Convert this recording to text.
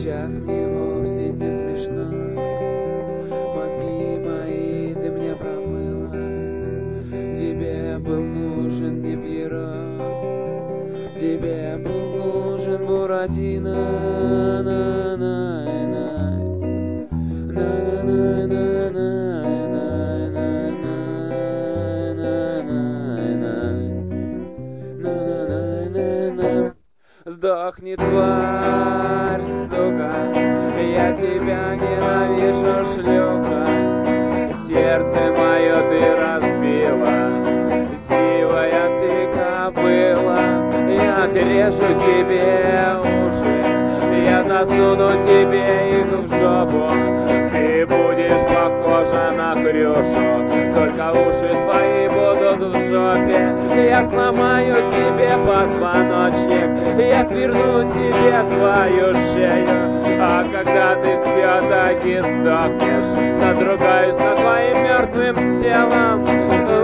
сейчас мне вовсе не смешно. Мозги мои ты мне промыла. Тебе был нужен не Пьеро, тебе был нужен Буратино. Сдохни, тварь, сука, я тебя ненавижу, шлюха. Сердце мое ты разбила, сивая ты кобыла. Я отрежу тебе уши, я засуну тебе их в жопу. Ты будешь похожа на Хрюшу, только уши твои будут в жопе. Я сломаю тебе позвоночник, я сверну тебе твою шею. А когда ты все-таки сдохнешь, надругаюсь над твоим мертвым телом.